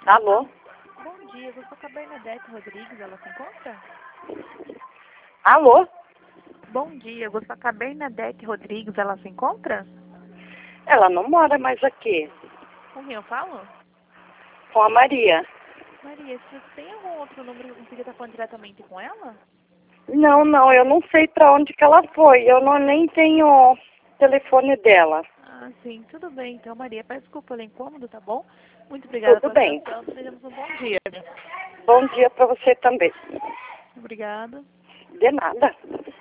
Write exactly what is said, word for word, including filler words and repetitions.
Alô? Bom dia, eu sou com a Bernadette Rodrigues, ela se encontra? Alô? Bom dia, eu sou com a Bernadette Rodrigues, ela se encontra? Ela não mora mais aqui. Com quem eu falo? Com a Maria. Maria, você tem algum outro número que eu consiga estar falando diretamente com ela? Não, não, eu não sei pra onde que ela foi. Eu não nem tenho o telefone dela. Ah, sim, tudo bem. Então, Maria, peço desculpa pelo incômodo, tá bom? Muito obrigada Tudo pela bem. atenção, desejamos um bom dia. Bom dia pra você também. Obrigada. De nada.